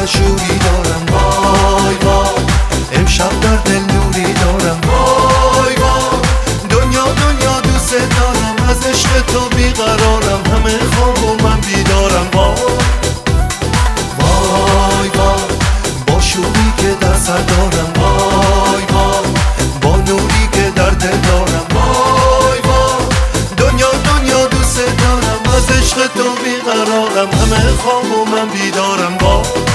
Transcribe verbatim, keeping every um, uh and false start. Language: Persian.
شوری دارم، وای وای امشب در دل نوری دارم، وای وای دنیا دنیا دوست دارم، از عشق تو بیقرارم، همه خواب و من بیدارم، وای وای وای با شوری که در سر دارم، وای وای با نوری که در دل دارم، وای وای دنیا دنیا دوست دارم، از عشق تو بیقرارم، همه خواب و من بیدارم، وای